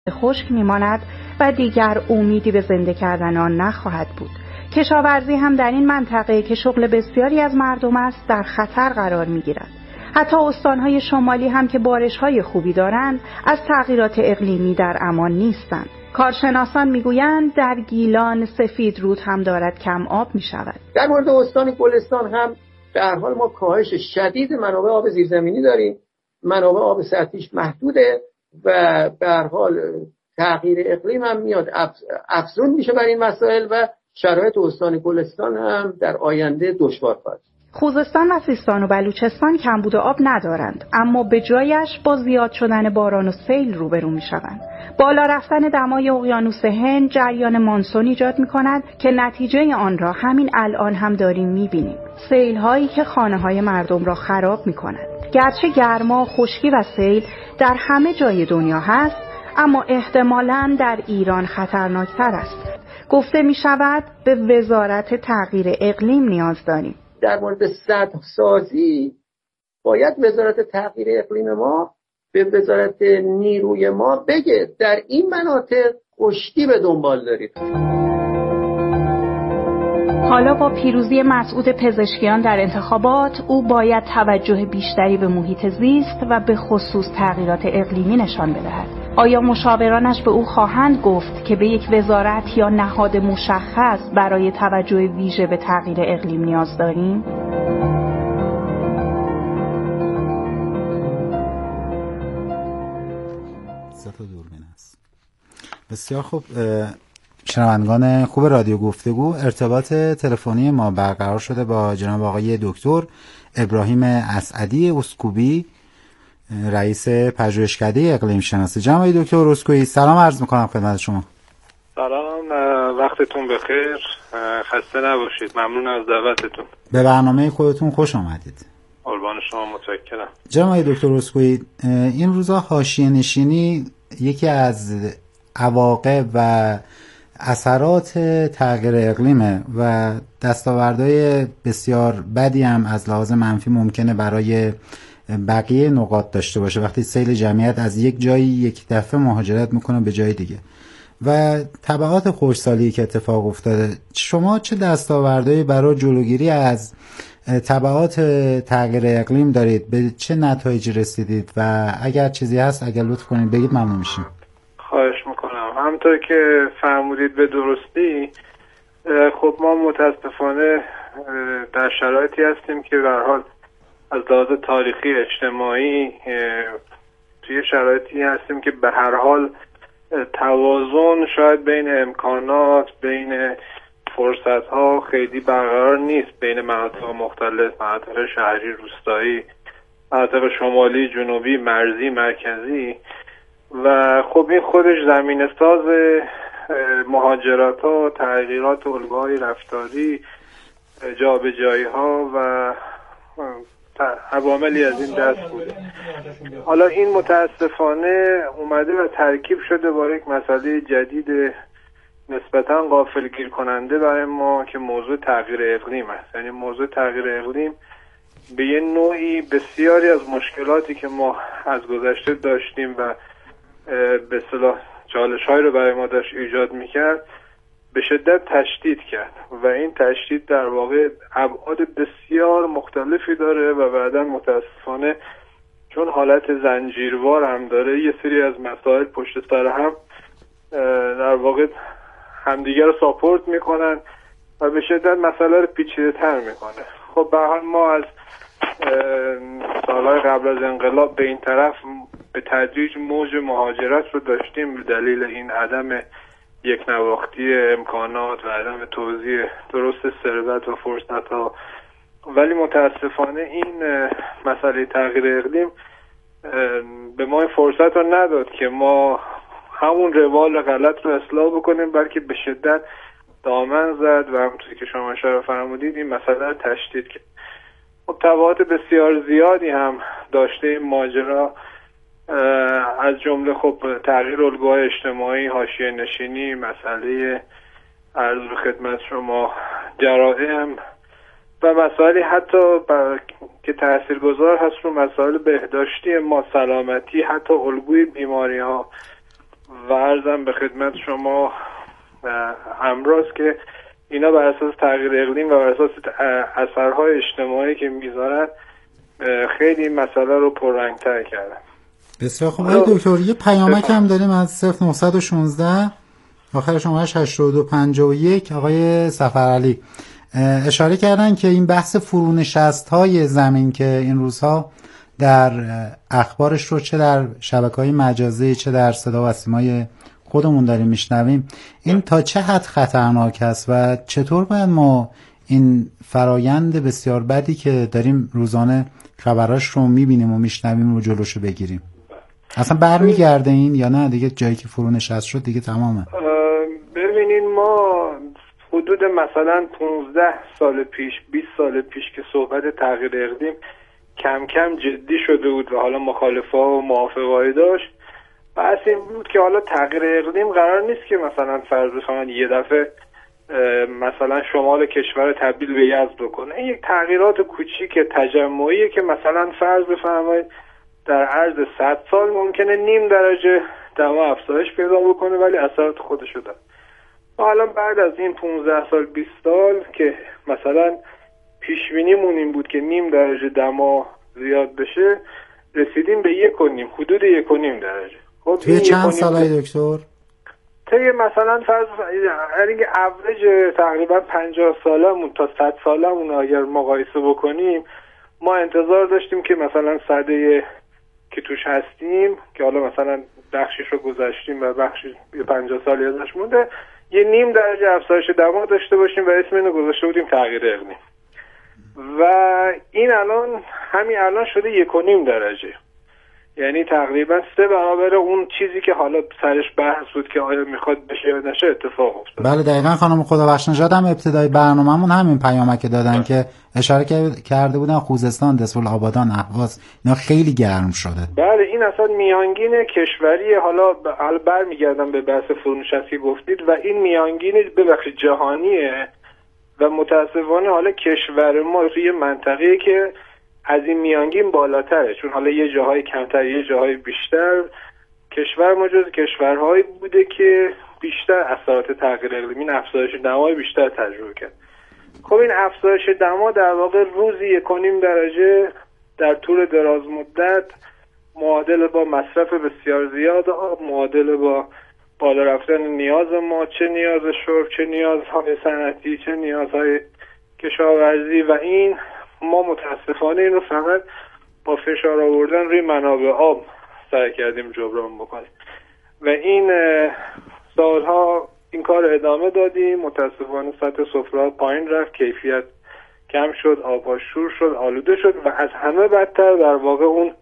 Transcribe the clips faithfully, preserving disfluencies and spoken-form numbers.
خشک میماند و دیگر امیدی به زنده کردن آن نخواهد بود. کشاورزی هم در این منطقه که شغل بسیاری از مردم است در خطر قرار میگیرد. حتی استانهای شمالی هم که بارش‌های خوبی دارند از تغییرات اقلیمی در امان نیستند. کارشناسان میگویند در گیلان سفید رود هم دارد کم آب میشود. در مورد استان گلستان هم به هر حال ما کاهش شدید منابع آب زیرزمینی داریم. منابع آب سطحیش محدوده و به هر حال تغییر اقلیم هم میاد افزون میشه بر این مسائل و شرایط استان گلستان هم در آینده دشوار خواهد. خوزستان و سیستان و بلوچستان کمبود آب ندارند، اما به جایش با زیاد شدن باران و سیل روبرو میشوند. بالا رفتن دمای اقیانوس هند جریان مانسون ایجاد میکند که نتیجه آن را همین الان هم داریم میبینیم. سیل هایی که خانه های مردم را خراب میکند. گرچه گرما، خشکی و سیل در همه جای دنیا هست، اما احتمالاً در ایران خطرناکتر است. گفته می شود به وزارت تغییر اقلیم نیاز داریم. در مورد سدسازی باید وزارت تغییر اقلیم ما به وزارت نیروی ما بگه در این مناطق خشکی به دنبال دارید. حالا با پیروزی مسعود پزشکیان در انتخابات، او باید توجه بیشتری به محیط زیست و به خصوص تغییرات اقلیمی نشان بدهد. آیا مشاورانش به او خواهند گفت که به یک وزارت یا نهاد مشخص برای توجه ویژه به تغییر اقلیم نیاز داریم؟ بسیار خوب. شنوندگان خوب رادیو گفتگو، ارتباط تلفنی ما برقرار شده با جناب آقای دکتر ابراهیم اسعدی اسکوبی، رئیس پژوهشکده اقلیم شناسی. جناب آقای دکتر اسکوبی، سلام عرض میکنم خدمت شما. سلام، وقتتون بخیر، خسته نباشید، ممنون از دعوتتون. به برنامه خودتون خوش آمدید. قربان شما، متشکرم. جناب آقای دکتر اسکوبی، این روزا حاشیه نشینی یکی از عواقب و اثرات تغییر اقلیمه و دستاوردهای بسیار بدی هم از لحاظ منفی ممکنه برای بقیه نقاط داشته باشه وقتی سیل جمعیت از یک جایی یک دفعه مهاجرت میکنه به جای دیگه و تبعات خشکسالی که اتفاق افتاده. شما چه دستاوردهایی برای جلوگیری از تبعات تغییر اقلیم دارید؟ به چه نتایجی رسیدید و اگر چیزی هست اگر لطف کنید بگید ممنون میشیم. خواهش میکنم. همونطور که فرمودید به درستی، خب ما متاسفانه در شرایطی هستیم که به هر حال از لحاظ تاریخی اجتماعی توی شرایطی هستیم که به هر حال توازن شاید بین امکانات، بین فرصت‌ها خیلی برقرار نیست بین مناطق مختلف، مناطق شهری، روستایی، مناطق شمالی، جنوبی، مرزی، مرکزی و خب این خودش زمینه ساز مهاجرت ها، تغییرات الگوهای رفتاری، جابجایی ها و عواملی از این دست بوده. حالا این متاسفانه اومده و ترکیب شده با یک مسئله جدید نسبتاً غافلگیر کننده برای ما که موضوع تغییر اقلیم است. یعنی موضوع تغییر اقلیم به یه نوعی بسیاری از مشکلاتی که ما از گذشته داشتیم و به اصطلاح چالش‌هایی رو برای ما داشت ایجاد می‌کرد به شدت تشدید کرد و این تشدید در واقع ابعاد بسیار مختلفی داره و بعداً متاسفانه چون حالت زنجیروار هم داره یه سری از مسائل پشت سر هم در واقع همدیگر رو ساپورت میکنن و به شدت مسئله رو پیچیده تر میکنه. خب به حال ما از سالهای قبل از انقلاب به این طرف به تدریج موج مهاجرت رو داشتیم به دلیل این عدم یک نواختی امکانات و عدم توزیع درست ثروت و فرصت ها، ولی متاسفانه این مسئله تغییر اقلیم به ما فرصت رو نداد که ما همون روال غلط رو اصلاح بکنیم، بلکه به شدت دامن زد و همونطوری که شما اشاره فرمودید این مسئله رو تشدید کرد. خب تبعات بسیار زیادی هم داشته این ماجرا، از جمله خب تغییر الگوهای اجتماعی، حاشیه نشینی، مسئله عرض به خدمت شما جرائم و مسائلی حتی که تاثیرگذار هست رو مسائل بهداشتی ما، سلامتی، حتی الگوی بیماری ها و عرضم به خدمت شما امروز که اینا بر اساس تغییر اقلیم و بر اساس اثرهای اجتماعی که میذارن خیلی مسئله رو پررنگ‌تر کردن. بسیار خوب. آقای دکتر یه پیامک هم داریم از صفر نهصد و شانزده آخر شماره‌اش هشتاد و دو پنجاه و یک آقای سفرعلی اشاره کردن که این بحث فرونشست‌های زمین که این روزها در اخبارش رو چه در شبکه‌های مجازی چه در صدا و سیمای خودمون داریم میشنویم، این تا چه حد خطرناک است و چطور باید ما این فرایند بسیار بدی که داریم روزانه خبراش رو میبینیم و میشنویم رو جلوشو بگیریم؟ اصلا برمیگرده این یا نه دیگه جایی که فرونشست شد دیگه تمامه؟ ببینین ما حدود مثلا پونزده سال پیش بیست سال پیش که صحبت تغییر اقلیم کم کم جدی شده بود و حالا مخالفه و موافقه‌ای داشت، بحث این بود که حالا تغییر اقلیم قرار نیست که مثلا فرض بفرمایید یه دفعه مثلا شمال کشور تبدیل به یزد بکنه. این یک تغییرات کوچیک تجمعیه که مثلا فرض بفرمایید در عرض صد سال ممکنه نیم درجه دما افزایش پیدا بکنه ولی اثرات خودشو داره. حالا بعد از این پونزده سال بیست سال که مثلا پیش بینیمون این بود که نیم درجه دما زیاد بشه، رسیدیم به یک و نیم، حدود یک و نیم درجه. خب توی چند سالای دکتر؟ توی مثلا فرض اینکه اوریج تقریبا پنجاه سالمون تا صد سالمون اگر مقایسه بکنیم، ما انتظار داشتیم که مثلا سده که توش هستیم که حالا مثلا بخشش رو گذاشتیم و بخشی پنجاه سالی ازش مونده، یه نیم درجه افزایش دما داشته باشیم و اسم اینو گذاشته بودیم تغییر اقلیم. و این الان همین الان شده یک و نیم درجه، یعنی تقریبا سه برابر اون چیزی که حالا سرش بحث بود که آیا میخواد بشه یا نشه اتفاق افتاد. بله دقیقاً خانم خدابخشنژاد هم ابتدای برنامه‌مون همین پیامک دادن بله. که اشاره کرده بودن خوزستان، دسفول آبادان، اهواز اینا خیلی گرم شده. بله این اصلا میانگین کشوری، حالا حالا برمیگردم به بحث فرونشستی گفتید و این میانگین ببخشید جهانیه و متاسفانه حالا کشور ما روی منطقه‌ای که از این میانگین بالاتره، چون حالا یه جاهای کمتر یه جاهای بیشتر. کشور ما جز کشورهایی بوده که بیشتر اثرات تغییر اقلیمی، افزایش دمای بیشتر تجربه کرد. خب این افزایش دما در واقع روزی یک و نیم درجه در طول دراز مدت معادل با مصرف بسیار زیاد آب، معادل با بالا رفتن نیاز ما، چه نیاز شرب، چه نیازهای صنعتی، چه نیازهای کشاورزی، و این ما متاسفانه این رو فقط با فشار آوردن روی منابع آب سعی کردیم جبران بکنیم و این سالها این کار ادامه دادیم. متاسفانه سطح سفره پایین رفت، کیفیت کم شد، آبها شور شد، آلوده شد و از همه بدتر در واقع اون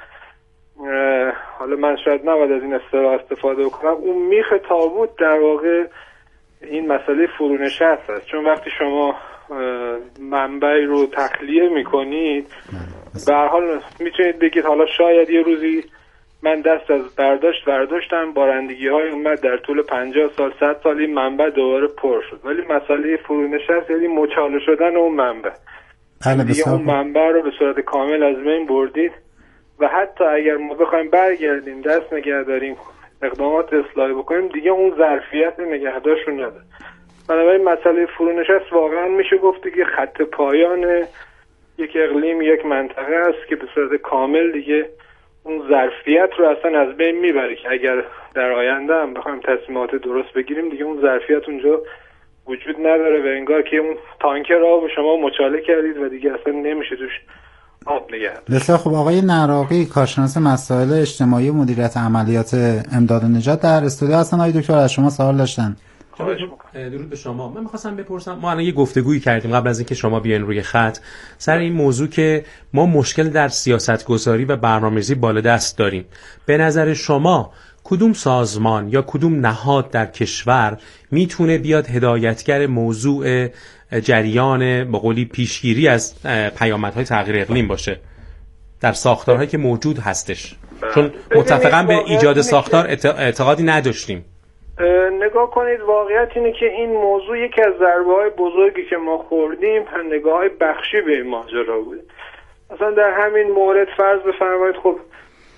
حالا من شاید نباید از این اصطلاح استفاده بکنم، اون میخ تابوت در واقع این مسئله فرونشست است. چون وقتی شما منبعی رو تخلیه میکنید به هر حال میتونید بگید حالا شاید یه روزی من دست از برداشت برداشتم، بارندگی های اومد در طول پنجاه سال صد سال این منبع دوباره پر شد، ولی مسئله فرونشست یعنی مچاله شدن اون منبع. دیگه اون منبع رو به صورت کامل از بین بردید و حتی اگر ما بخوایم برگردیم دست نگه داریم اقدامات اصلاحی بکنیم دیگه اون ظرفیت نگهداشت رو نداره. بنابراین مسئله فرونشست واقعا میشه گفت که خط پایان یک اقلیم، یک منطقه است که به صورت کامل دیگه اون ظرفیت رو اصلا از بین میبره که اگر در آینده هم بخوایم تصمیمات درست بگیریم دیگه اون ظرفیت اونجا وجود نداره و انگار که اون تانکر آب شما مچاله کردید و دیگه اصلا نمیشه توش آب نگه داشت. بسیار خوب. آقای نراقی کارشناس مسائل اجتماعی و مدیریت عملیات امداد و نجات در استودیو هستن. آقای دکتر از شما سوال داشتن. درود به شما. من می‌خواستم بپرسم، ما الان یه گفتگویی کردیم قبل از اینکه شما بیاین روی خط سر این موضوع که ما مشکل در سیاست‌گذاری و برنامه‌ریزی بالادست داریم. به نظر شما کدوم سازمان یا کدوم نهاد در کشور میتونه بیاد هدایتگر موضوع جریان به قولی پیشگیری از پیامدهای تغییر اقلیم باشه در ساختارهایی که موجود هستش؟ چون متفقاً به ایجاد ساختار اعتقادی نداشتیم. نگاه کنید، واقعیت اینه که این موضوع یکی از ضربه‌های بزرگی که ما خوردیم نگاه‌های بخشی به این ماجرا بود. مثلا در همین مورد فرض بفرمایید خب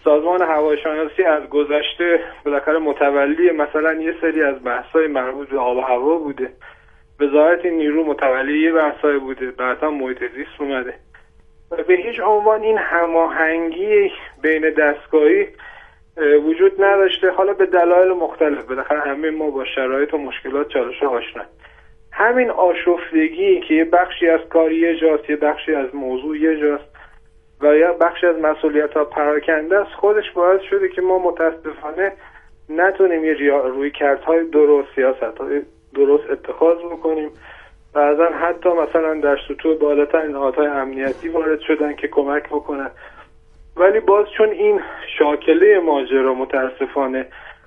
سازمان هواشناسی از گذشته بالاخره متولی مثلا یه سری از بحث‌های مربوط به آب و هوا بوده، وزارت نیرو متولی یه بحث‌های بوده، بعدا محیط زیست اومده و به هیچ عنوان این هماهنگی بین دستگاهی وجود نداشته. حالا به دلایل مختلف، بالاخره همه ما با شرایط و مشکلات چالش آشنا. همین آشفتگی که یه بخشی از کار یه جاست، یه بخشی از موضوع یه جاست و یا بخشی از مسئولیت‌ها پراکنده است، خودش باعث شده که ما متاسفانه نتونیم یه رویکردهای درست، سیاست‌های درست اتخاذ بکنیم. بعضا حتی مثلا در سطوح بالاتر نهادهای امنیتی وارد شدن که کمک بکنن، ولی باز چون این شاکله ماجرا متاسفانه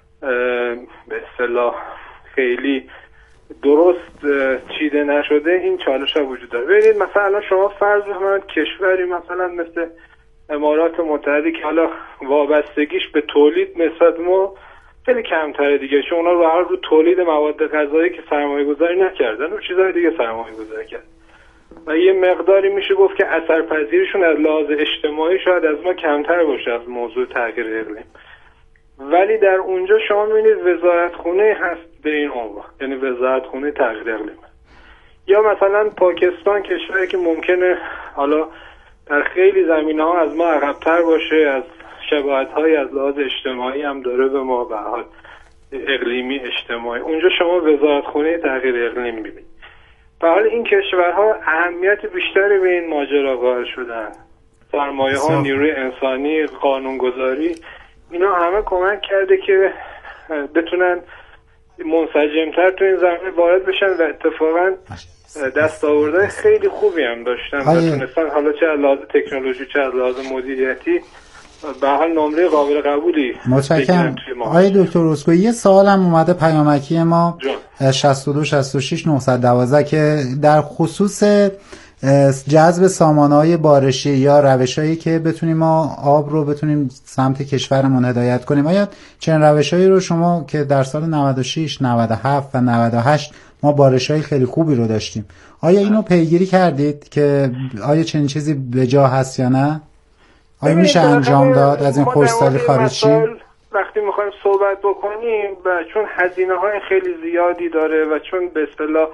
به اصطلاح خیلی درست چیده نشده، این چالش ها وجود داره. ببینید مثلا شما فرض بفرمایید کشوری مثلا مثل امارات متحده که حالا وابستگیش به تولید نسبت ما خیلی کمتره دیگه، چون اونا رو هر رو تولید مواد غذایی که سرمایه گذاری نکردن و چیزهای دیگه سرمایه گذاری کردن و یه مقداری میشه گفت که اثرپذیریشون از لحاظ اجتماعی شاید از ما کمتر باشه از موضوع تغییر اقلیم. ولی در اونجا شما میبینید وزارتخونه هست به این عنوان، یعنی وزارتخونه تغییر اقلیم. یا مثلا پاکستان کشوری که ممکنه حالا در خیلی زمینه‌ها از ما عقب‌تر باشه، از شباهت‌های از لحاظ اجتماعی هم داره به ما، به حال اقلیمی اجتماعی. اونجا شما وزارتخونه تغییر اقلیم میبینید. به حال این کشورها اهمیت بیشتری به این ماجرا قائل شدن. سرمایه‌ها، نیروی انسانی، قانونگذاری، اینا همه کمک کرده که بتونن منسجمتر تو این زمینه وارد بشن و اتفاقا دستاوردهای خیلی خوبی هم داشتن و تونستن حالا چه از لحاظ تکنولوژی چه از لحاظ مدیریتی به حال نمره قابل قبولی. متشکرم. آقای دکتر اسکوئی، یه سوال هم اومده پیامکی ما شصت و دو شصت و شش نهصد و دوازده که در خصوص جذب سامانه‌های بارشی یا روشایی که بتونیم ما آب رو بتونیم سمت کشورمون هدایت کنیم، آیا چنین روشایی رو شما که در سال نود و شش، نود و هفت و نود و هشت ما بارشای خیلی خوبی رو داشتیم، آیا اینو پیگیری کردید که آیا چنین چیزی به جا هست یا نه؟ آیا میشه انجام داد از این خشکسالی خارجی؟ وقتی میخوایم صحبت بکنیم و چون هزینه های خیلی زیادی داره و چون به اصطلاح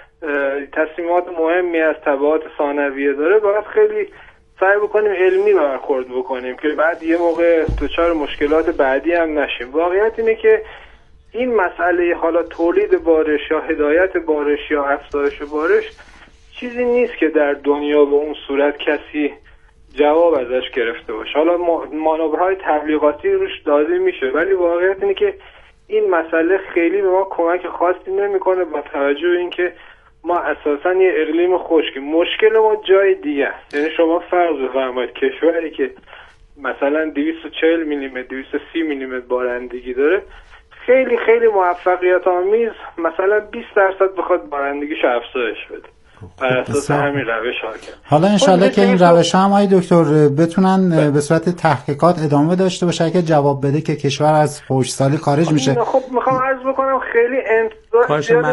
تصمیمات مهمی از تبعات ثانویه داره، باید خیلی سعی بکنیم علمی برخورد بکنیم که بعد یه موقع دچار مشکلات بعدی هم نشیم. واقعیت اینه که این مسئله حالا تولید بارش یا هدایت بارش یا افزایش بارش چیزی نیست که در دنیا به اون صورت کسی جواب ازش گرفته باشه. حالا مانورهای تبلیغاتی روش داده میشه، ولی واقعیت اینه که این مسئله خیلی به ما کمک خاصی نمیکنه با توجه به اینکه ما اساسا یه اقلیم خشکیم. مشکل ما جای دیگه است. یعنی شما فرض بفرمایید کشوری که مثلا دویست و چهل میلیمتر دویست و سی میلیمتر بارندگی داره، خیلی خیلی موفقیت آمیز مثلا بیست درصد بخواد بارندگیش افزایش بده بر اساس همین روش ها کرد. حالا انشالله که این روش ها هم آقای دکتر بتونن به صورت تحقیقات ادامه داشته باشه که جواب بده که کشور از خشکسالی خارج میشه. خب میخوام عرض بکنم خیلی انتظار زیادی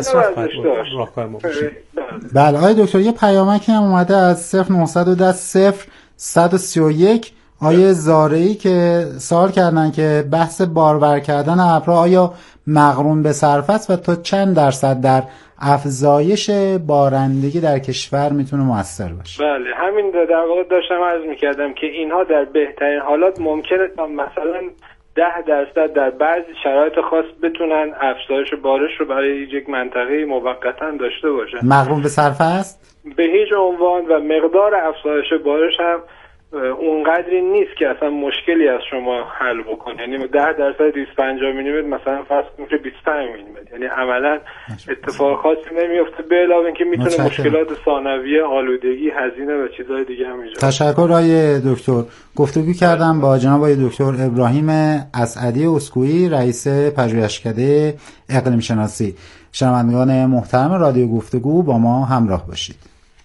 نداشته. بله آقای دکتر، یه پیامکی هم اومده از صفر نهصد و ده صفر صد و سی و یک آیه زارعی که سوال کردن که بحث بارور کردن ابرها آیا مقرون به صرف است و تا چند درصد در افزایش بارندگی در کشور میتونه مؤثر باشه؟ بله همین در واقع داشتم عرض میکردم که اینها در بهترین حالات ممکنه تا مثلا ده درصد در بعضی شرایط خاص بتونن افزایش بارش رو برای یک منطقه موقتا داشته باشن. مقرون به صرف است؟ به هیچ عنوان، و مقدار افزایش بارش هم اونقدری نیست که اصلا مشکلی از شما حل بکنه. یعنی ده درصد دویست و پنجاه میلیمتر مثلا فرض کنید که بیست و پنج میلیمتر، یعنی عملا اتفاق خاصی نمیفته به علاوه اینکه میتونه مشکلات ثانویه، آلودگی، هزینه و چیزهای دیگه هم ایجاد. تشکر آقای دکتر. گفتگو کردم با جناب آقای دکتر ابراهیم اسعدی اسکوئی، رئیس پژوهشکده اقلیم شناسی. شنوندگان محترم رادیو گفتگو با ما همراه باشید.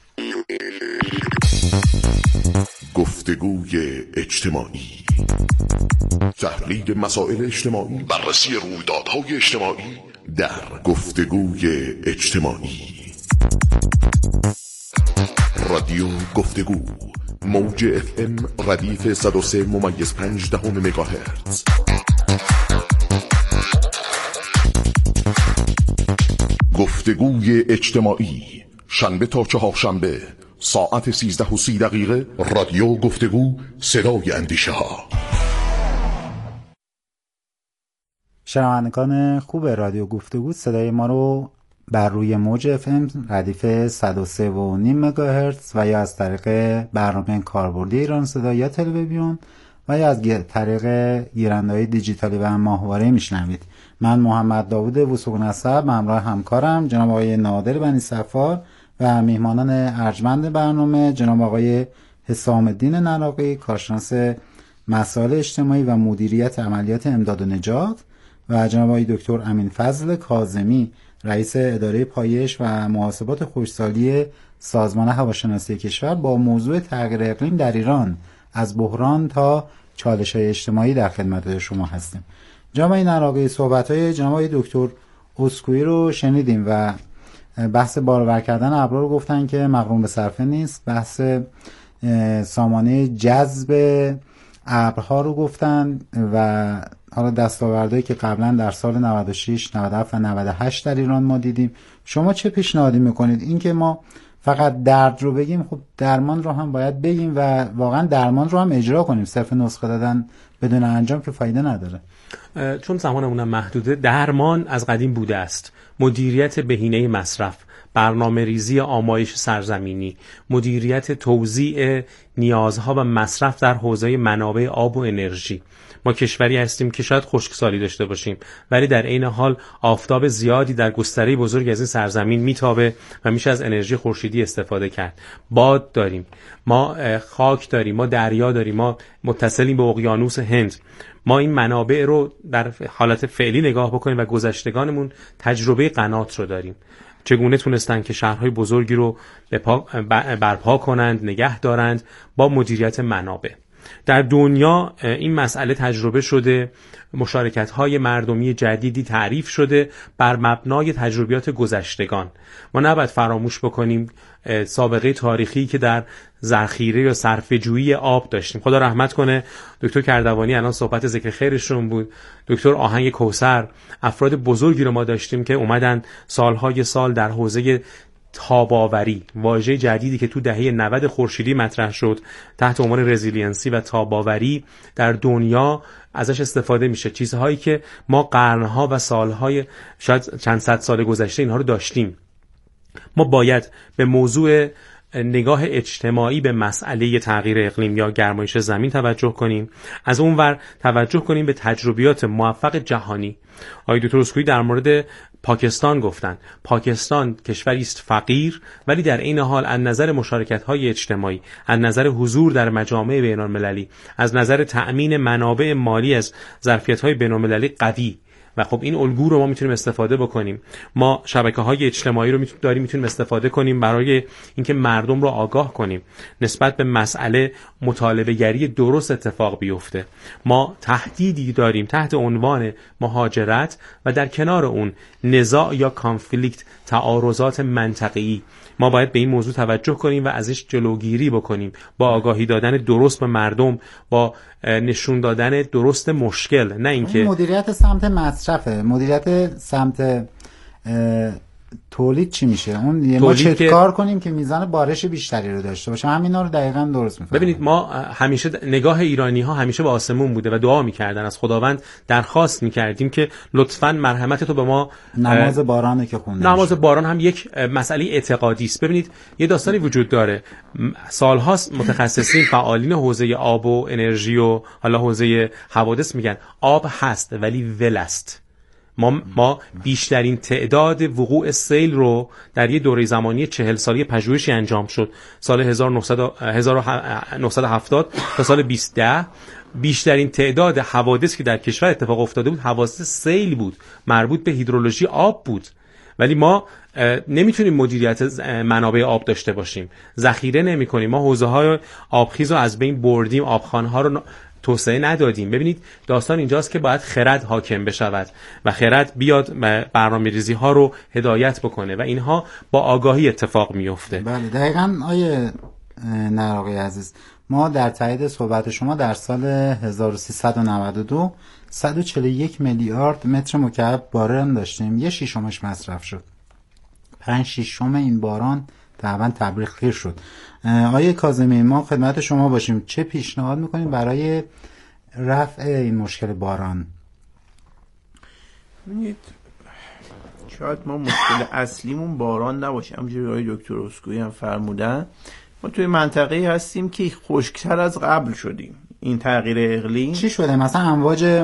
گفتگوی اجتماعی، تحلیل مسائل اجتماعی، بررسی رویدادهای اجتماعی در گفتگوی اجتماعی. رادیو گفتگو موج اف ام ردیف صد و سه ممیز پنج دهم مگاهرتز. گفتگوی اجتماعی شنبه تا چهارشنبه ساعت سیزده و سی دقیقه. رادیو گفتگو، صدای اندیشه ها. شنوندگان خوب رادیو گفتگو، صدای ما رو بر روی موج اف ام ردیف صد و سه و نیم مگاهرتز و یا از طریق برنامه کاربردی ایران صدا یا تلویزیون و یا از طریق گیرنده‌های دیجیتالی و ماهواره میشنوید. من محمد داوود وثوق نسب همراه همکارم جناب آقای نادر بنی صفار و میهمانان ارجمند برنامه جناب آقای حسام الدین نراقی، کارشناس مسائل اجتماعی و مدیریت عملیات امداد و نجات، و جناب آقای دکتر امین فضل کاظمی، رئیس اداره پایش و محاسبات خشکسالی سازمان هواشناسی کشور، با موضوع تغییر اقلیم در ایران از بحران تا چالش‌های اجتماعی در خدمت شما هستیم. جناب آقای نراقی، صحبت‌های جناب آقای دکتر اسکوئی رو شنیدیم و بحث بارور کردن ابرها رو گفتن که مقرون به صرفه نیست. بحث سامانه جذب ابرها رو گفتن و حالا دستاوردهایی که قبلا در سال نود و شش، نود و هفت و نود و هشت در ایران ما دیدیم. شما چه پیشنهادی میکنید؟ این که ما فقط درد رو بگیم، خب درمان رو هم باید بگیم و واقعا درمان رو هم اجرا کنیم. صرف نسخه دادن بدون انجام که فایده نداره. چون زمانمون محدوده، درمان از قدیم بوده است. مدیریت بهینه مصرف، برنامه ریزی آمایش سرزمینی، مدیریت توزیع نیازها و مصرف در حوزه منابع آب و انرژی. ما کشوری هستیم که شاید خشکسالی داشته باشیم، ولی در عین حال آفتاب زیادی در گستره بزرگ از این سرزمین میتابه و میشه از انرژی خورشیدی استفاده کرد. باد داریم، ما خاک داریم، ما دریا داریم، ما متصلیم به اقیانوس هند. ما این منابع رو در حالت فعلی نگاه بکنیم و گذشتگانمون تجربه قنات رو داریم. چگونه تونستن که شهرهای بزرگی رو برپا کنند، نگه دارند با مدیریت منابع. در دنیا این مسئله تجربه شده، مشارکت‌های مردمی جدیدی تعریف شده بر مبنای تجربیات گذشتگان. ما نباید فراموش بکنیم سابقه تاریخی که در ذخیره یا صرفه‌جویی آب داشتیم. خدا رحمت کنه دکتر کردوانی، الان صحبت ذکر خیرشون بود، دکتر آهنگ کوثر، افراد بزرگی رو ما داشتیم که اومدن سالهای سال در حوزه تاباوری، واژه جدیدی که تو دهه نود خورشیدی مطرح شد تحت عنوان رزیلینسی و تاباوری، در دنیا ازش استفاده میشه. چیزهایی که ما قرنها و سالهای شاید چند صد سال گذشته اینها رو داشتیم. ما باید به موضوع نگاه اجتماعی به مسئله تغییر اقلیم یا گرمایش زمین توجه کنیم، از اون ور توجه کنیم به تجربیات موفق جهانی. آقای دکتر اسکوئی در مورد پاکستان گفتن. پاکستان کشوری است فقیر، ولی در این حال از نظر مشارکت‌های اجتماعی، از نظر حضور در مجامع بین‌المللی، از نظر تأمین منابع مالی از ظرفیت‌های بین‌المللی قوی. و خب این الگو رو ما میتونیم استفاده بکنیم. ما شبکه‌های اجتماعی رو میتونیم داریم میتونیم استفاده کنیم برای اینکه مردم رو آگاه کنیم نسبت به مسئله مطالبه گری درست اتفاق بیفته. ما تهدیدی داریم تحت عنوان مهاجرت و در کنار اون نزاع یا کانفلیکت، تعارضات منطقه‌ای. ما باید به این موضوع توجه کنیم و ازش جلوگیری بکنیم با آگاهی دادن درست به مردم، با نشون دادن درست مشکل، نه اینکه مدیریت سمت مصرفه. مدیریت سمت تولید چی میشه؟ اون ما چه کار کنیم که میزان بارش بیشتری رو داشته باشه؟ همینا رو دقیقاً درست میفهمید. ببینید، ما همیشه نگاه ایرانی ها همیشه به آسمون بوده و دعا میکردن، از خداوند درخواست میکردیم که لطفاً مرحمت تو به ما. نماز بارانه که خونده نماز باران هم یک مسئله اعتقادی است. ببینید یه داستانی وجود داره، سالهاست متخصصین فعالین حوزه آب و انرژی و حالا حوزه حوادث میگن آب هست ولی ول است. ما ما بیشترین تعداد وقوع سیل رو در یه دوره زمانی چهل سالی پژوهشی انجام شد، سال هزار و نهصد و هفتاد تا سال بیست ده، بیشترین تعداد حوادث که در کشور اتفاق افتاده بود حوادث سیل بود، مربوط به هیدرولوژی آب بود. ولی ما نمیتونیم مدیریت منابع آب داشته باشیم، ذخیره نمی‌کنیم. ما حوزه‌های آبخیز رو از بین بردیم، آبخوان‌ها رو توسعه ندادیم. ببینید داستان اینجاست که باید خرد حاکم بشود و خرد بیاد برنامه‌ریزی ها رو هدایت بکنه و اینها با آگاهی اتفاق میفته. بله دقیقاً. آیه نراقی عزیز، ما در تایید صحبت شما در سال هزار و سیصد و نود و دو صد و چهل و یک میلیارد متر مکعب باران داشتیم، یه شیشمش مصرف شد، پنج شیشم این باران تقریبا تبریخ شد. آیه کاظمی، ما خدمت شما باشیم، چه پیشنهاد میکنیم برای رفع این مشکل باران؟ ببینید شاید ما مشکل اصلیمون باران نباشه، همونجوری آقای دکتر اسکویی هم فرمودن، ما توی منطقه‌ای هستیم که خشک‌تر از قبل شدیم. این تغییر اقلیم چی شده؟ مثلا امواج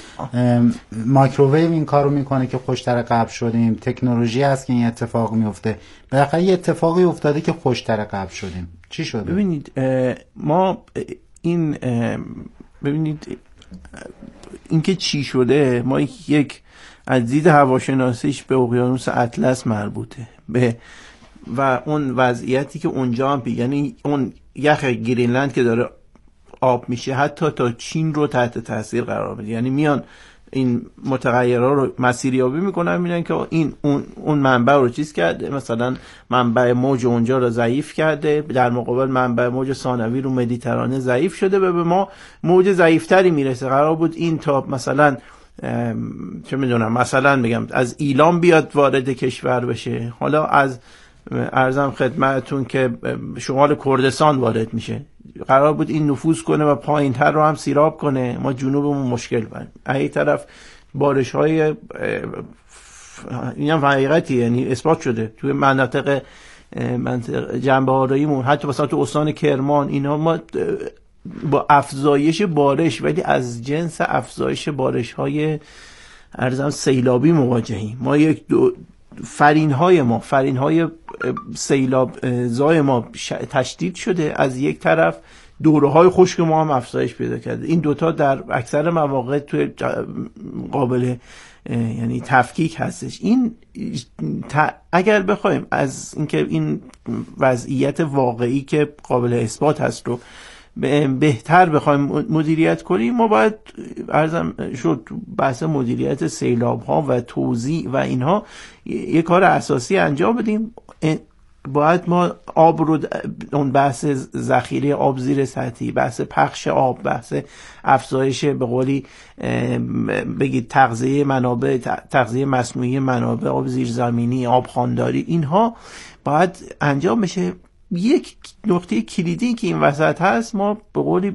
مایکروویو این کارو میکنه که خشک‌تر قبل شدیم، تکنولوژی هست که این اتفاق میفته، بالاخره یه اتفاقی افتاده که خشک‌تر قبل شدیم، چی شده؟ ببینید ما این ببینید اینکه چی شده، ما یک از دید هواشناسیش به اقیانوس اطلس مربوطه به و اون وضعیتی که اونجا هم بی، یعنی اون یخ گرینلند که داره آب میشه حتی تا چین رو تحت تاثیر قرار بده، یعنی میان این متغیرها رو مسیریابی میکنن، میبینن که این اون اون منبع رو چیز کرده، مثلا منبع موج اونجا رو ضعیف کرده، در مقابل منبع موج ثانوی رو مدیترانه ضعیف شده و به ما موج ضعیفتری میرسه. قرار بود این تا مثلا چه میدونم مثلا میگم از ایلام بیاد وارد کشور بشه، حالا از عرضم خدمتتون که شمال کردستان وارد میشه، قرار بود این نفوذ کنه و پایینتر رو هم سیراب کنه، ما جنوبمون مشکل بند. این طرف بارش های این هم حقیقتی، یعنی اثبات شده توی مناطق منطقه جنبه آراییمون، حتی مثلا تو استان کرمان اینا ما با افزایش بارش ولی از جنس افزایش بارش های عرضم سیلابی مواجهیم. ما یک دو فرین های ما فرین های سیلاب زای ما تشدید شده، از یک طرف دوره های خشک ما هم افزایش پیدا کرده. این دوتا در اکثر مواقع توی قابل یعنی تفکیک هستش. این اگر بخوایم از اینکه این وضعیت واقعی که قابل اثبات هست رو بهتر بخوایم مدیریت کنیم، ما باید عرضم شد بحث مدیریت سیلاب ها و توزیع و اینها یه کار اساسی انجام بدیم. باید ما آب رو، اون بحث ذخیره آب زیر سطحی، بحث پخش آب، بحث افزایش به قولی بگید تغذیه منابع، تغذیه مصنوعی منابع آب زیرزمینی، آب خوانداری، اینها باید انجام بشه. یک نقطه کلیدی که این وسط هست، ما به قولی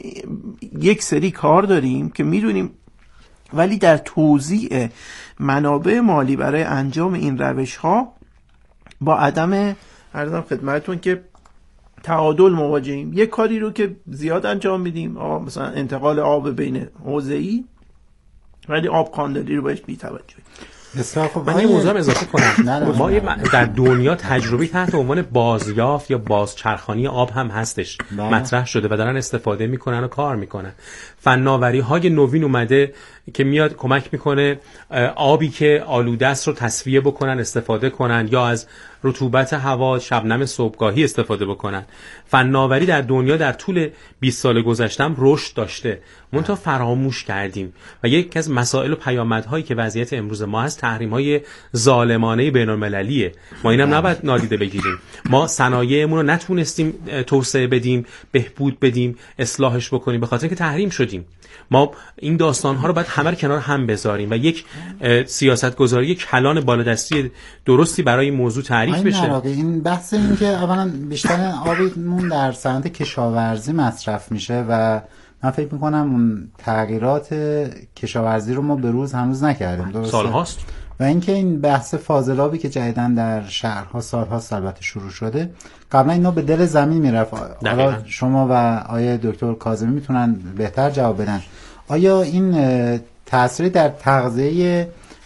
یک سری کار داریم که میدونیم، ولی در توزیع منابع مالی برای انجام این روش ها با عدم عرضم خدمتتون که تعادل مواجهیم. یک کاری رو که زیاد انجام میدیم، مثلا انتقال آب بین حوزه‌ای، ولی آب خوانداری رو بهش بی‌توجهی. من یه موضوع هم اضافه کنم. ما در دنیا تجربه تحت عنوان بازیافت یا بازچرخانی آب هم هستش، مطرح شده و دارن استفاده میکنن و کار میکنن. فناوری های نوین اومده که میاد کمک میکنه آبی که آلوده است رو تصفیه بکنن، استفاده کنن، یا از رطوبت هوا، شبنم صبحگاهی استفاده بکنن. فناوری در دنیا در طول بیست سال گذشته هم رشد داشته، منتها فراموش کردیم و یکی از مسائل و پیامدهایی که وضعیت امروز ما هست تحریم‌های ظالمانه بین‌المللیه. ما اینم نباید نادیده بگیریم. ما صنایعمون رو نتونستیم توسعه بدیم، بهبود بدیم، اصلاحش بکنیم به خاطر اینکه تحریم شدیم. ما این داستان‌ها رو باید همه رو کنار هم بذاریم و یک سیاست‌گذاری کلان بالادستی درستی برای این موضوع تعریف بشه. این بحث این که اولا بیشتر آبمون در صنعت کشاورزی مصرف میشه و من فکر میکنم اون تغییرات کشاورزی رو ما به روز هنوز نکردیم، درسته؟ سال هاست. و اینکه این بحث فاضلابی که جدیدن در شهرها سالها البته شروع شده، قبلا اینا به دل زمین میرفت. حالا شما و آیه دکتر کاظمی میتونن بهتر جواب بدن. آیا این تأثیری در تغذیه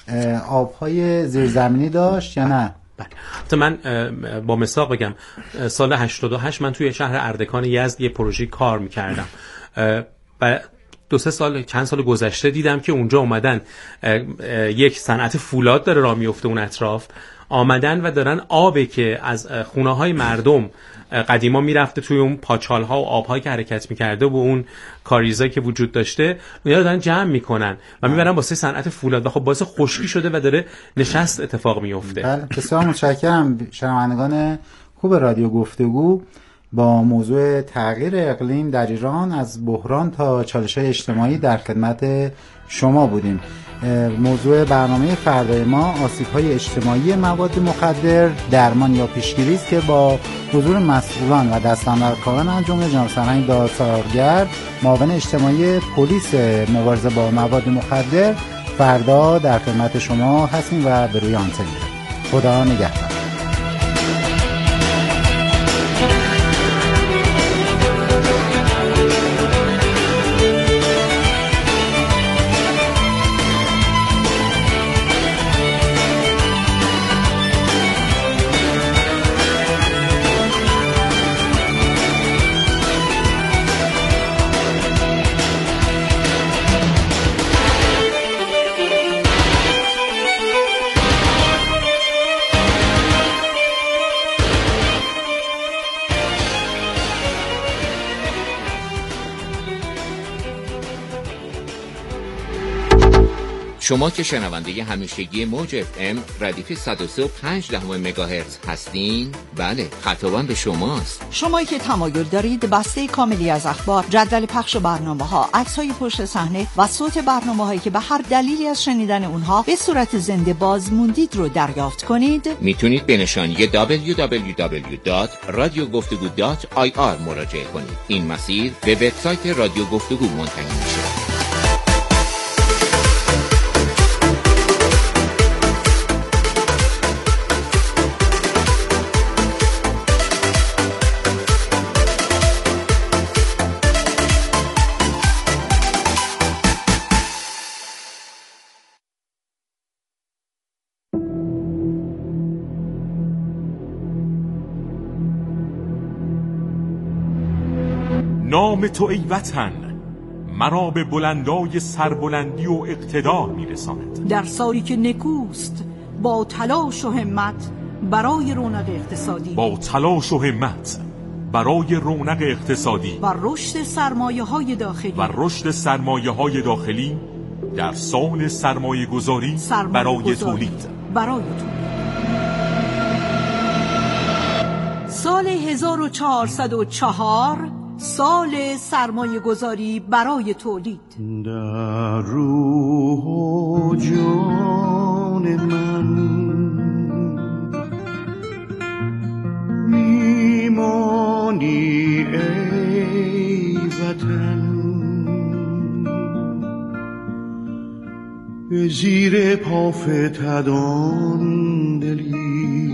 آبهای زیرزمینی داشت یا نه؟ بله. من با مثال بگم، سال هشتاد و هشت من توی شهر اردکان یزد یه پروژه کار میکردم و دو سه سال چند سال گذشته دیدم که اونجا اومدن یک صنعت فولاد داره راه میفته اون اطراف، آمدن و دارن آبی که از خونه های مردم قدیما میرفته توی اون پاچال ها و آبهایی که حرکت میکرده و اون کاریزایی که وجود داشته، اونا دارن جمع میکنن و میبرن واسه صنعت فولاد و خب باعث خشکی شده و داره نشست اتفاق میفته. بله، بسیار متشکرم. شنوندگان خوب رادیو گفتگو، با موضوع تغییر اقلیم در ایران از بحران تا چالش‌های اجتماعی در خدمت شما بودیم. موضوع برنامه فردای ما آسیب‌های اجتماعی مواد مخدر، درمان یا پیشگیری است که با حضور مسئولان و دستاندرکاران از جمله جناب سرهنگ دادسالارگرد، معاون اجتماعی پلیس مبارزه با مواد مخدر، فردا در خدمت شما هستیم و به روی آنتن می‌ریم. خدا نگهدار. شما که شنونده همیشگی موج اف ام ردیف صد و سه و پنج دهم مگاهرتز هستین، بله خطابم به شماست. شمایی که تمایل دارید بسته کاملی از اخبار، جدول پخش برنامه‌ها، عکس‌های پشت صحنه و صوت برنامه‌هایی که به هر دلیلی از شنیدن اونها به صورت زنده باز موندید رو دریافت کنید، میتونید به نشانی دبلیو دبلیو دبلیو دات رادیو گفتگو دات آی آر مراجعه کنید. این مسیر به وبسایت رادیو گفتگو منتهی میشه. نام تو ای وطن مرا به بلندای سربلندی و اقتدار میرساند. در سالی که نکوست با تلاش و همت برای رونق اقتصادی با تلاش و همت برای رونق اقتصادی و رشد سرمایه‌های داخلی و رشد سرمایه‌های داخلی در سال سرمایه گذاری برای تولید برای تولید سال هزار و چهارصد و چهار، سال سرمایه گذاری برای تولید. در روح و جان من میمانی ای وطن، به زیر پافتدان دلی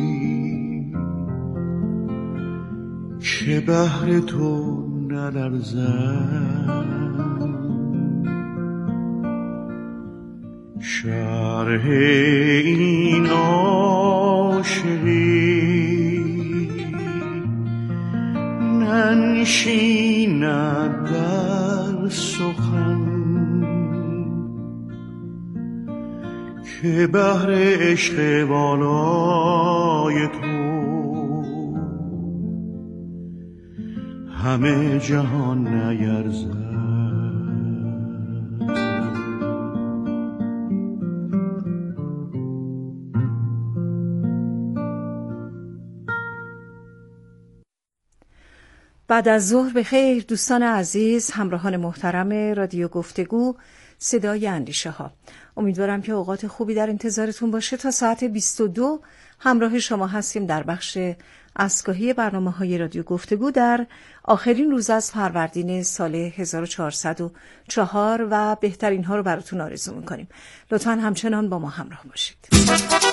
که بهر تو نلرزد. شرح این عاشقی ننشیند در سخن، که بهر عشق والای تو همه جهان نیرزد. بعد از ظهر بخیر دوستان عزیز، همراهان محترم رادیو گفتگو صدای اندیشه ها. امیدوارم که اوقات خوبی در انتظارتون باشه. تا ساعت بیست و دو همراه شما هستیم در بخش اسکاهی برنامه‌های رادیو گفتگو در آخرین روز از فروردین سال هزار و چهارصد و چهار و بهترین ها رو براتون آرزو می‌کنیم. لطفاً همچنان با ما همراه باشید.